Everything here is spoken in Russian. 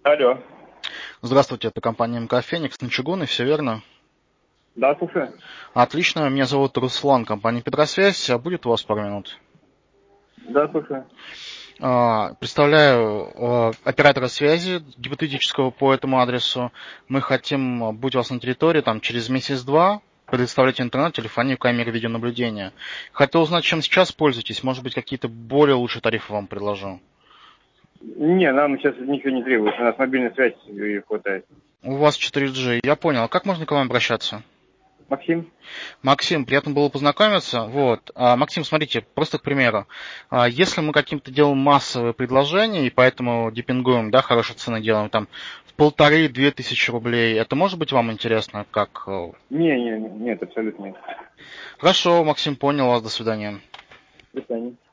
Алло. Здравствуйте, это компания МК «Феникс» на Чугуной, все верно? Да, слушаю. Отлично, меня зовут Руслан, компания «Петросвязь». Будет у вас пару минут? Да, слушаю. Представляю оператора связи гипотетического по этому адресу. Мы хотим быть у вас на территории там, через месяц-два, предоставлять интернет, телефонию, камеры видеонаблюдения. Хотел узнать, чем сейчас пользуетесь. Может быть, какие-то более лучшие тарифы вам предложу. Не, нам сейчас ничего не требуется. У нас мобильной связи и хватает. У вас 4G. Я понял. А как можно к вам обращаться? Максим? Максим, приятно было познакомиться. Вот. Максим, смотрите, просто к примеру. Если мы каким-то делаем массовые предложения, и поэтому депингуем, да, хорошие цены делаем, там, в 1500–2000 рублей, это может быть вам интересно? Как? Не, нет, абсолютно нет. Хорошо, Максим, понял вас, до свидания. До свидания.